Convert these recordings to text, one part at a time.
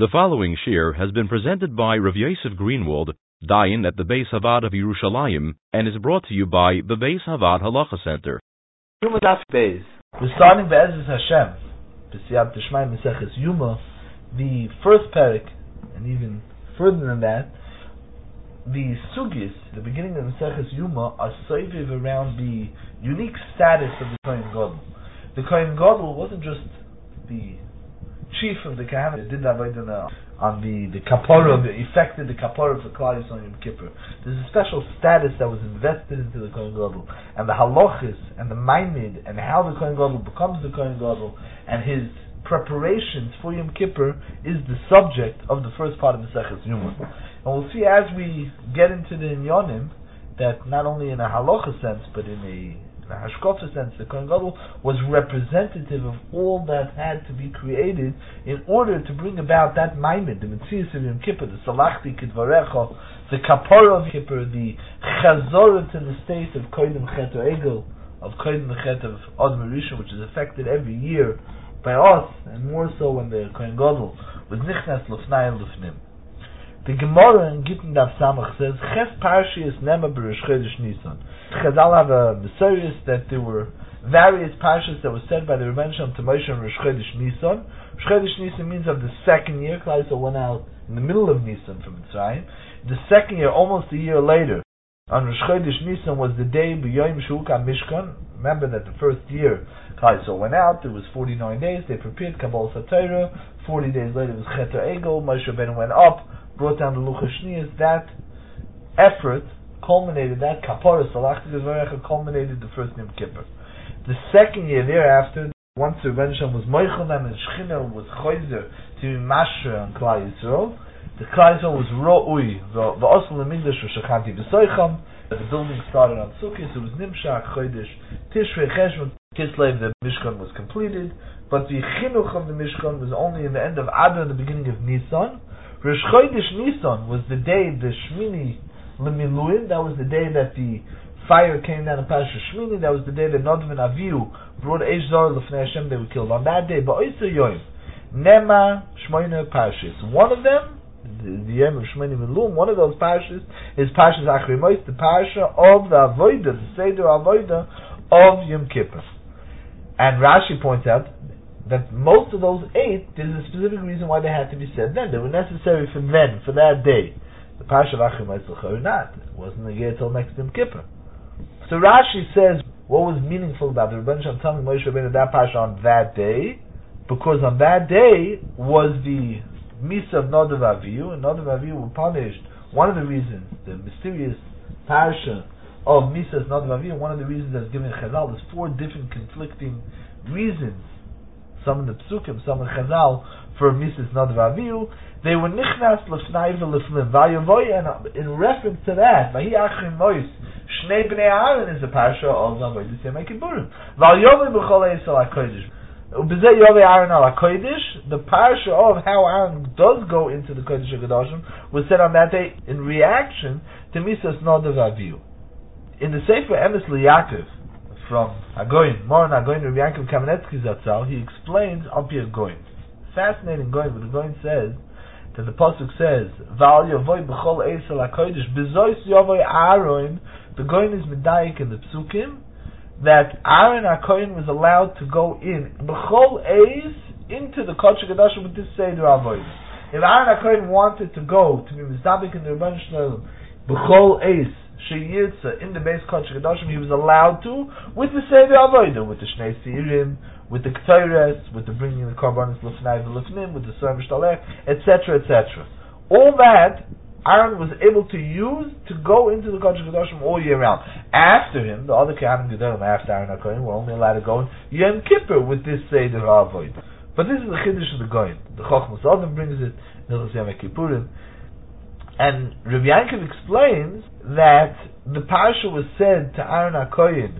The following shir has been presented by Rav Yosef Greenwald, Dayan at the Beis Havad of Yerushalayim, and is brought to you by the Beis Havad Halacha Center. We're starting Be'ezus Hashem, B'siyat Tishmai Meseches Yuma, the first parak, and even further than that, the sugis, the beginning of Meseches Yuma, are soiviv around the unique status of the Kohen Gadol. The Kohen Gadol wasn't just the chief of the Kahana that did that on the Kapara, effected the Kapara for Klal Yisrael on Yom Kippur. There's a special status that was invested into the Kohen Gadol, and the halachis and the ma'amid and how the Kohen Gadol becomes the Kohen Gadol and his preparations for Yom Kippur is the subject of the first part of Meseches Yuma. And we'll see as we get into the Inyanim that not only in a halacha sense but in a hashkafa sense, the Kohen Gadol was representative of all that had to be created in order to bring about that ma'amid, the Metzias of Yom Kippur, the Salachti Kidvarecha, the Kapara of Kippur, the Chazorah to the state of Kodim Chet Egel, of Kodim Chet of Adam Rishon, which is affected every year by us, and more so when the Kohen Gadol was Nichnas Lufnai Lufnim. The Gemara in Gittin Daf Samach says, Ches Parshi is Nema B'Rosh Chodesh Nisan. Chazal have a Messiah that there were various parshas that were said by the Rebbeinu Shalom to Moshe on Rosh Chodesh Nisan. Rosh Chodesh Nisan means of the second year. Klal Yisrael went out in the middle of Nisan from Mitzrayim. The second year, almost a year later, on Rosh Chodesh Nisan was the day B'Yom Shehukam Mishkan. Remember that the first year Klal Yisrael went out, there was 49 days, they prepared Kabbalah Satira. 40 days later it was Chet Egel, Moshe Rabbeinu went up, brought down the Luchas Shniyos. That effort culminated, that Kapara Salachti Kidvarecha culminated the first Yom Kippur. The second year thereafter, once the Rebbeinu Shalom was Moichel them and Shechina was Choyzer to be Mashra on Klal Yisrael, the Klal Yisrael was Ro'ui, V'osel L'migdash V'shachanti B'soicham. The building started on Sukkot, it was Nimshach, Chodesh, Tishrei, Cheshvan, Kislev, the Mishkan was completed, but the Chinuch of the Mishkan was only in the end of Adar and the beginning of Nisan. Rosh Chodesh Nisan was the day, the Shmini L'miluim, that was the day that the fire came down in Parashat Shmini, that was the day that Nadav and Avihu brought Eish Zor L'fnei Hashem, they were killed. On that day, Ba'oser Yoim, Nema Shmoyne Parashas. One of them, the Yom of Shmini Milum, one of those parashas is Parashas Achri Mos, the parasha of the Avodah, the Seder Avodah of Yom Kippur. And Rashi points out that most of those 8, there's a specific reason why they had to be said then. They were necessary for then, for that day. The Parasha of Achim or not. It wasn't a year till next Yom Kippur. So Rashi says, what was meaningful about the Rebbeinu Shalom telling Moshe Rabbeinu that Parasha on that day? Because on that day was the Misa of Nadav Avihu, and Nadav Avihu were punished. One of the reasons, the mysterious Parasha of Misa of Nadav Avihu, one of the reasons that's given in Chazal, there's 4 different conflicting reasons. Some in the Psukim, some in Chazal, for Misa of Nadav Avihu. They were nichnas l'fnai v'l'fnim. Vayavoy, and in reference to that, Vahi Achrim Mos, Shnei Bnei Aaron is a parasha of Avodas Yom Kippurim. Vayavoy b'chol Eis al HaKodesh. Ubezeh Yovei Aaron al HaKodesh, the parasha of how Aaron does go into the Kodesh HaKadoshim was said on that day in reaction to Misas Nadav Avihu. In the Sefer Emes L'Yaakov, from Hagoyin, Moran Hagoyin, Rabbi Yaakov Kamenetsky Zatzal, he explains Al Pi Hagoyin. Fascinating Goyin, but the Goyin says that the pasuk says, "Val Yavoy b'chol Eis al HaKodesh b'zois Yavoy Aaron." The Goyin is medayik in the psukim that Aaron HaKohen was allowed to go in b'chol Eis into the Kodesh HaKadoshim with this Seder Avodah. If Aaron HaKohen wanted to go to be mizdabik in the Rebbeinu Shalom b'chol Eis sheyirtza in the base Kodesh HaKadoshim, he was allowed to with the Seder Avodah, with the Shnei Seirim, with the Ketores, with the bringing the Korbanos L'fnai V'L'fnim, with the Sor Mishtalech, etc., etc. All that Aaron was able to use to go into the Kodesh HaKadoshim all year round. After him, the other Kohanim Gedolim after Aaron HaKohen were only allowed to go in Yom Kippur with this Seder HaAvodah. But this is the Chiddush of the Goyin. The Chochmas Adam brings it, Hilchos Yom Kippurim. And Rabbi Yankov explains that the parasha was said to Aaron HaKohen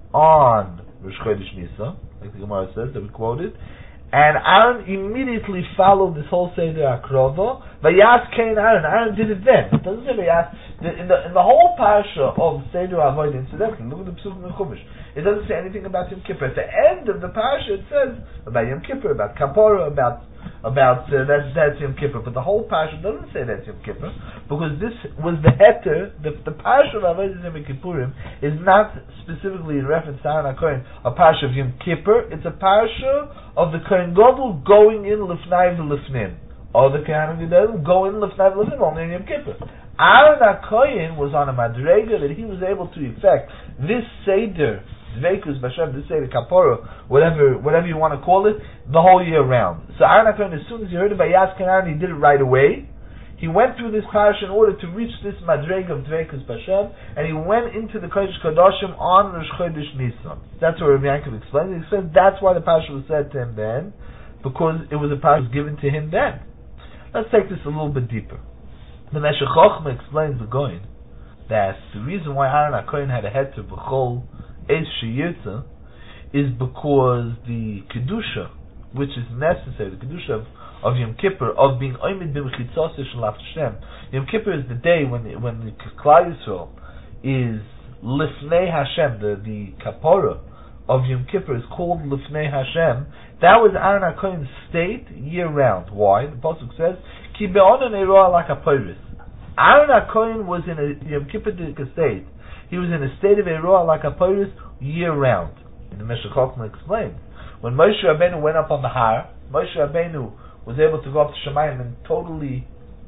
on Rosh Chodesh Nisan, like the Gemara says, that we quoted, and Aaron immediately followed this whole Seder HaKrova. Vayas Kain Aaron. Aaron did it then. It doesn't say Vayas. In the whole parasha of Seder HaAvodah, incidentally, look at the Psukim in Chumash. It doesn't say anything about Yom Kippur. At the end of the parasha, it says about Yom Kippur, about Kapara, about about that's Yom Kippur, but the whole parsha doesn't say that's Yom Kippur, because this was the heter. The parsha of Avodas Yom Kippurim is not specifically in reference to Aaron HaKohen, a parsha of Yom Kippur. It's a parsha of the Kohen Gadol going in Lifnai v'Lifnim, or the Kohen Gadol going in Lifnai v'Lifnim only in Yom Kippur. Aaron HaKohen was on a madrega that he was able to effect this seder. Dveikus Bashem, this say the Kapora, whatever you want to call it, the whole year round. So Aaron HaKohen, as soon as he heard about Yas Kenan, he did it right away. He went through this parish in order to reach this madreg of Dveikus Bashem, and he went into the Kodesh Kodashim on Rosh Chodesh Nisan. That's what Rabbi Yankov explains. He says that's why the parish was said to him then, because it was a parish given to him then. Let's take this a little bit deeper. The Meshech Chochmah explains the Goin that the reason why Aaron HaKohen had a head to B'chol Eis Sheyirtza is because the Kedusha, which is necessary, the Kedusha of Yom Kippur, of being Oimid B'Mechitzos Shalach Hashem. Yom Kippur is the day when the Klal Yisrael is Lifnei Hashem, the Kapora of Yom Kippur is called Lifnei Hashem. That was Aaron HaKohen's state year round. Why? The Pasuk says, Ki be'onon eroa like a poiris. Aaron HaKohen was in a Yom Kippur state. He was in a state of Eroah like a Poris year round. And the Meshech Chochmah explained, when Moshe Rabbeinu went up on the Har, Moshe Rabbeinu was able to go up to Shemayim and totally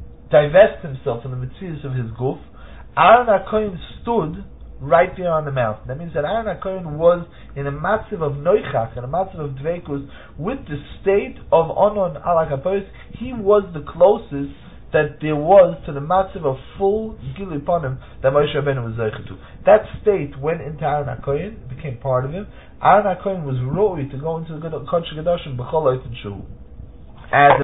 divest himself from the mitzvahs of his guf. Aaron HaKohen stood right there on the mountain. That means that Aaron HaKohen was in a matziv of noichach, in a matziv of dveikus, with the state of onon alak haporis. He was the closest that there was to the matziv of full gilui panim that Moshe Rabbeinu was zeicher to. That state went into Aaron HaKohen, it became part of him. Aaron HaKohen was roi to go into the Kodesh Kodashim b'chol oiten shehu. As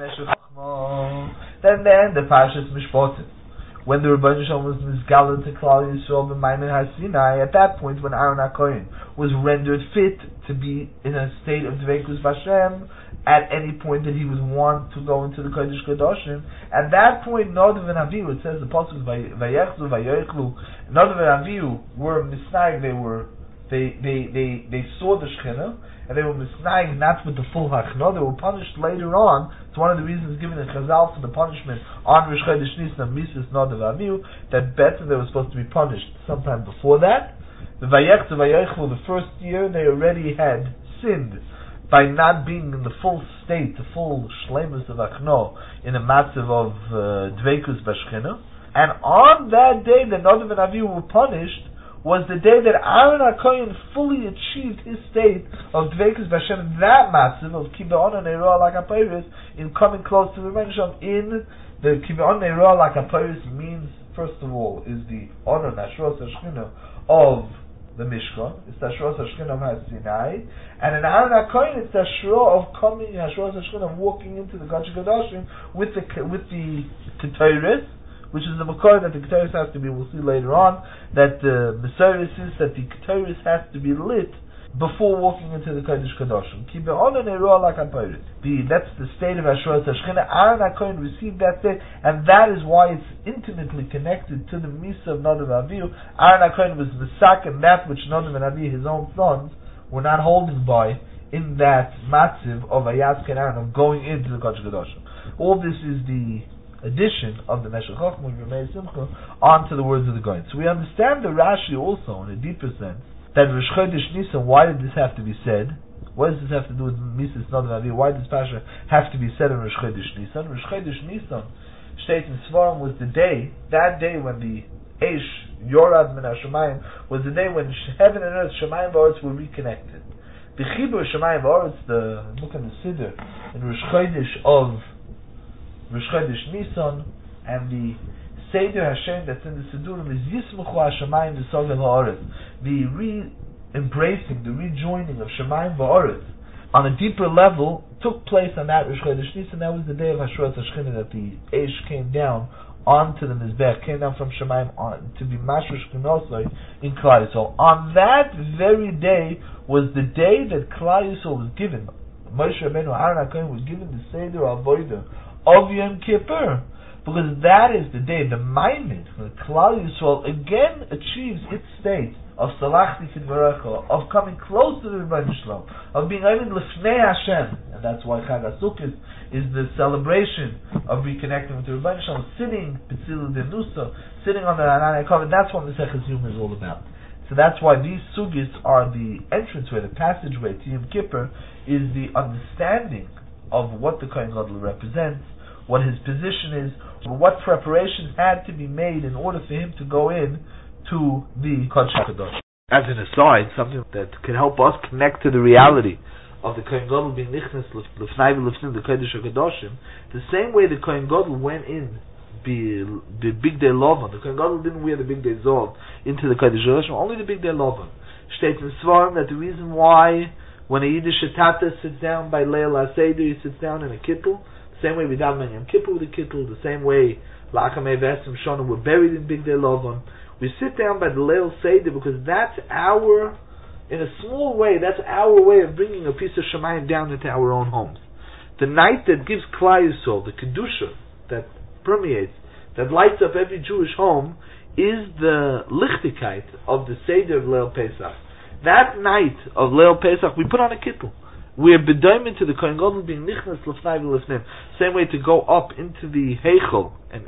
then the Parshas Mishpatim, when the Rebbeinu Shalom was misgaled to Klal Yisrael b'Maimin HaSinai, at that point when Aaron HaKohen was rendered fit to be in a state of Dveikus Vashem, at any point that he would want to go into the Kodesh Kodashim, at that point Nadav and Avihu, it says the Pasuk Vayechzu Vayochlu, Nadav and Avihu were misnag, they saw the Shechina, and they were misnag not with the full Hachna, they were punished later on. It's one of the reasons given in Chazal for the punishment on Rosh Chodesh Nisan, Mises Nadav and Avihu, that better they were supposed to be punished sometime before that. The Vayechzu Vayochlu, the first year, they already had sinned by not being in the full state, the full shleimus of Achno, in a matziv of Dveikus Bashchina. And on that day that Nadav and Avihu were punished, was the day that Aaron HaKohen fully achieved his state of Dveikus B'Hashem, that matziv of Ki Be'onon Eroah Lak HaPoros, in coming close to the Rebbeinu Shalom. In the Ki Be'onon Eroah Lak HaPoros means, first of all, is the Onon Hashros HaShchina of the Mishkan, it's the Hashros HaShchina of HaSinai, and in Aaron HaKohen it's the Hashros of coming, Hashros HaShchina of walking into the Kodesh Kodashim with the Ketores, which is the Makor that the Ketores has to be, we'll see later on, that the Mesiris is that the Ketores has to be lit before walking into the Kodesh Kodashim. Ki be'onon eroah lak haporos. That's the state of Hashros HaShchina. Aaron HaKohen received that state, and that is why it's intimately connected to the Misa of Nadav and Avihu. Aaron HaKohen was Misak, and that which Nadav and Avihu, his own sons, were not holding by in that matziv of Ayaz Kenan, of going into the Kodesh Kodashim. All this is the addition of the Meshech Chochmah, Yemei Simcha, onto the words of the Goin. So we understand the Rashi also, in a deeper sense, that Rosh Chodesh Nisan, why did this have to be said? What does this have to do with Mises Nadav and Avihu? Why does Pasha have to be said on Rosh Chodesh Nisan? Rosh Chodesh Nisan, Shteit in Svarim, was the day, that day when the Eish, Yorad Min HaShamayim, was the day when heaven and earth, Shamayim V'Aretz, were reconnected. The Chibur Shamayim V'Aretz, the Mukha Nesider, in Rosh Chodesh of Rosh Chodesh Nisan, and the Seder Hashem that's in the Sidurim is Yismuchu HaShamayim V'Sogel HaOretz, the re-embracing, the rejoining of Shamayim V'Aretz on a deeper level took place on that Rosh Chodesh Nisan. That was the day of Hashros HaShchina, that the Eish came down onto the Mizbech, came down from Shamayim on to be Mashra Shchinosai in Klal Yisrael. On that very day was the day that Klal Yisrael was given, Moshe Rabbeinu, Aaron HaKohen was given the Seder Avodah of Yom Kippur. Because that is the day, the Maimid, when Klal Yisrael again achieves its state of Salachti Kidvarecha, of coming close to the Rebbeinu Shalom, of being Ovid Lefnei Hashem, and that's why Chag HaSukkot is the celebration of reconnecting with the Rebbeinu Shalom, sitting B'tzilu Denusa, sitting on the Anan HaKavod. That's what Maseches Yoma is all about. So that's why these sugis are the entranceway, the passageway to Yom Kippur, is the understanding of what the Kohen Gadol represents, what his position is, what preparations had to be made in order for him to go in to the Kodesh HaKadosh. As an aside, something that can help us connect to the reality of the Kohen Gadol being nichnas l'fnai v'l'fnim, the Kodesh HaKadoshim, the same way the Kohen Gadol went in the big day Lovan. The Kohen Gadol didn't wear the big day Zov into the Kodesh HaKadoshim, only the big day Lovan. Steht in Svarim that the reason why when a Yiddish Tata sits down by Leil HaSeder, he sits down in a kittel, the same way we daven Yom Kippur with a kittel, the same way La'akamei V'Esrim Shona were buried in big day Lovan. We sit down by the Leil Seder because that's our, in a small way, that's our way of bringing a piece of Shemayim down into our own homes. The night that gives Klal Yisrael, the Kedusha, that permeates, that lights up every Jewish home, is the Lichtigkeit of the Seder of Leil Pesach. That night of Leil Pesach, we put on a kittel. We are bedoimed to the Kohen Gadol being nichnas l'fnai v'l'fnim. Same way to go up into the Heichel and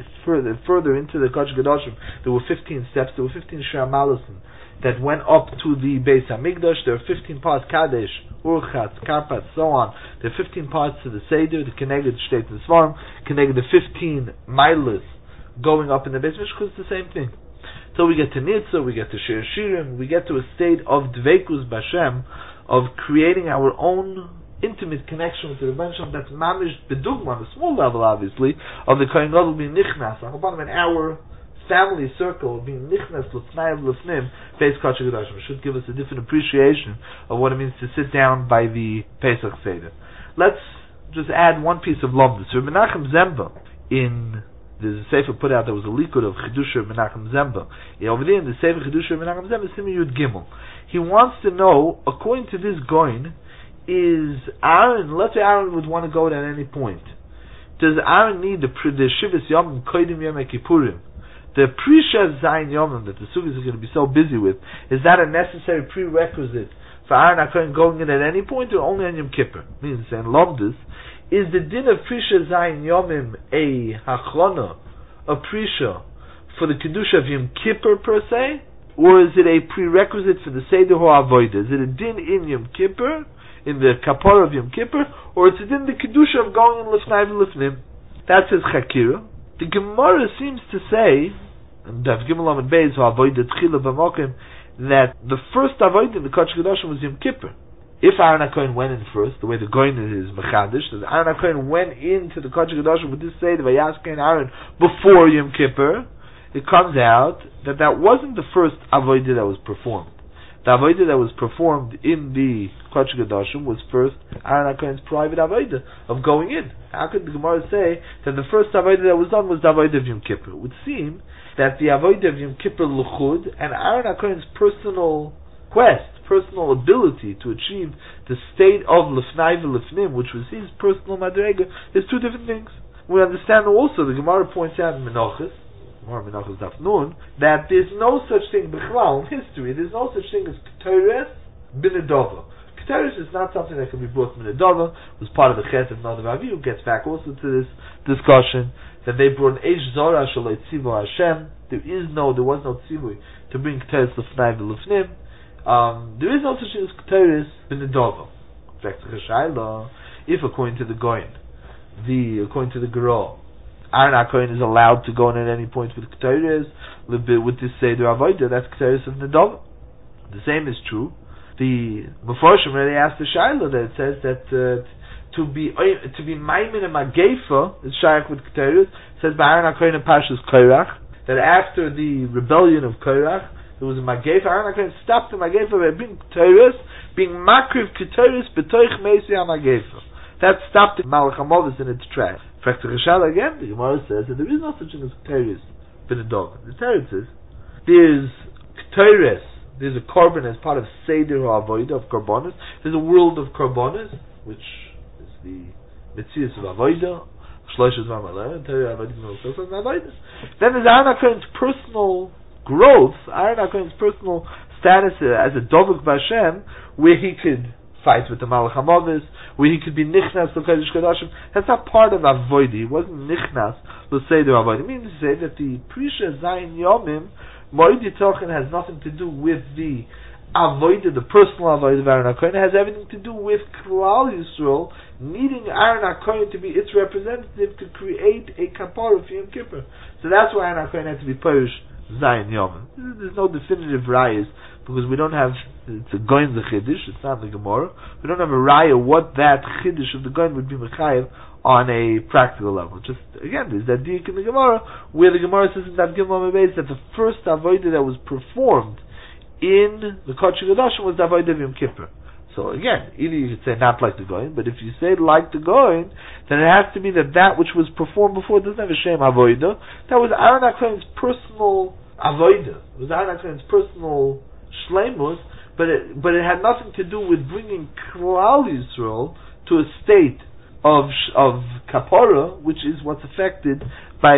further into the Kodesh Gedoshim. There were 15 steps. There were 15 Shir Malisim that went up to the Beis Hamikdash. There are 15 parts Kadesh, Urchatz, Karpat, so on. There are 15 parts to the Seder, the Keneged Shteit and Svarim, Keneged the 15 milas going up in the Beis Mishkan. It's the same thing. So we get to Nitza, we get to Shir Shirim, we get to a state of Dveikus B'Hashem, of creating our own intimate connection with the Rebbeinu Shalom. That's mamish bedugma on a small level, obviously, of the Kohen Gadol being nichnas, on the bottom of our family circle of being nichnas l'fnai v'l'fnim Beis Kodesh HaKadoshim. It should give us a different appreciation of what it means to sit down by the Pesach Seder. Let's just add one piece of lomdus. So Menachem Zemba, there's a sefer put out, there was a likud of Chedusha Menachem Zemba. Over there in the sefer Chedusha Menachem Zemba, Simi Yud Gimel. He wants to know, according to this Goin, is Aaron, let's say Aaron would want to go at any point. Does Aaron need the Shivas Yom Kodim Yom Kippurim? The Prisha Zayin Yom that the Sugis are going to be so busy with, is that a necessary prerequisite for Aaron HaKohen going in at any point or only on Yom Kippur? Means saying Lomdus, is the din of Prisha Zayin Yomim a Hachlona, a Prisha, for the Kedusha of Yom Kippur per se? Or is it a prerequisite for the Seder HaAvodah? Is it a din in Yom Kippur, in the Kapara of Yom Kippur, or it's a din the Kedusha of going in Lefnai v'Lefnim? That's his Chakira. The Gemara seems to say, and Dav Gimel Amud Beis HaAvodah Tchila B'Mokim, that the first Avodah in the Kodesh HaKadoshim was Yom Kippur. If Aaron HaKohen went in first, the way the Goin is Mechadish, that Aaron HaKohen went into the Kodesh HaKadoshim with this Seder Vayaskein Aaron before Yom Kippur, it comes out that wasn't the first Avodah that was performed. The Avodah that was performed in the Kodesh HaKadoshim was first Aaron HaKohen's private Avodah of going in. How could the Gemara say that the first Avodah that was done was the Avodah of Yom Kippur? It would seem that the Avodah of Yom Kippur L'chud and Aaron HaKohen's personal quest, personal ability to achieve the state of Lefnai v'Lefnim, which was his personal Madrega, is two different things. We understand also, the Gemara points out in Menachos, that there's no such thing b'chlal in history. There's no such thing as Ketores b'nedava. Ketores is not something that can be brought b'nedava. It was part of the Chet of Nadav Avihu. Gets back also to this discussion that they brought an Eish Zora shalei tzivu Hashem. There was no tzivui to bring Ketores l'fnai v'lefnim. There is no such thing as Ketores b'nedava. In fact, if according to the Goin, according to the Gerah, Aaron HaKohen is allowed to go in at any point with Ketores, with this Seder Avodah, that's Ketores of Nedava. The same is true. The Meforshim already asked the Shaila that it says that to be Maimin and Magefa is Shaykh with Ketores. It says by Aaron HaKohen and Parshas Korach that after the rebellion of Korach, there was a Magefa. Aaron HaKohen stopped the Magefa by being Ketores, being Makriv Ketores b'toich Meisi HaMagefa. That stopped the Malach HaMovis in its tracks. In fact, the again, the Gemara says that there is no such thing as Ketores b'nedava. The Torah says there's Ketores, there's a korban as part of Seder HaAvodah of Korbanos. There's a world of Korbanos, which is the Metzias of Avodah, Shlosh Zvar Maleh, Torah Avodah Avodah. Then there's Aaron HaKohen's personal growth, Aaron HaKohen's personal status as a Dovuk B'Hashem, where he could fight with the Malach HaMavis, where he could be Nichnas L'Kodesh Kodashim, that's not part of Avodah. He wasn't Nichnas L'Seder Avodah. It means to say that the Prisha Zayin Yomim, Moed Yitochen, has nothing to do with the Avodah, the personal Avodah of Aaron HaKohen. It has everything to do with Klal Yisrael needing Aaron HaKohen to be its representative to create a Kapara for Yom Kippur. So that's why Aaron HaKohen had to be Parish Zayin Yomim. There's no definitive rayas, because we don't have, it's a Goin the Chiddush, it's not the Gemara. We don't have a raya what that Chiddush of the Goin would be Mechayev on a practical level. Just, again, there's that diuk in the Gemara, where the Gemara says in that Gimel Mebez that the first Avodah that was performed in the Kodesh HaKodashim was the Avodah of Yom Kippur. So again, either you could say not like the Goin, but if you say like the Goin, then it has to be that which was performed before doesn't have a Shem Avodah. That was Aaron HaKohen's personal Avodah. It was Aaron HaKohen's personal Shleimus, but it had nothing to do with bringing Klal Yisrael to a state of Kapara, which is what's affected by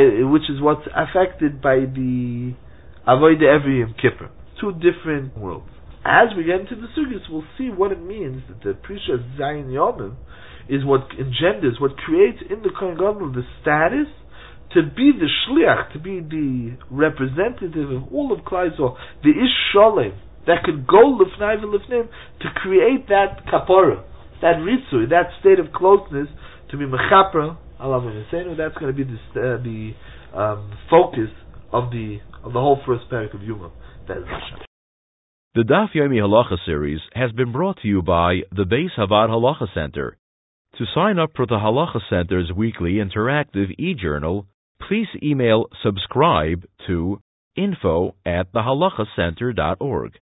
the Avodah every Yom Kippur. Two different worlds. As we get into the Sugis, we'll see what it means that the Prisha Zayin Yomim is what engenders, what creates in the Kohen Gadol the status to be the shliach, to be the representative of all of Klal Yisrael, the Ish Sholem, that could go lifnai v'lifnim to create that kapara, that ritzui, that state of closeness, to be mechaper alav v'nisenu. That's going to be the focus of the whole first parak of Yuma. That is Hashem. The Daf Yomi Halacha series has been brought to you by the Beis Havad Halacha Center. To sign up for the Halacha Center's weekly interactive e-journal, please email subscribe to info@thehalachacenter.org.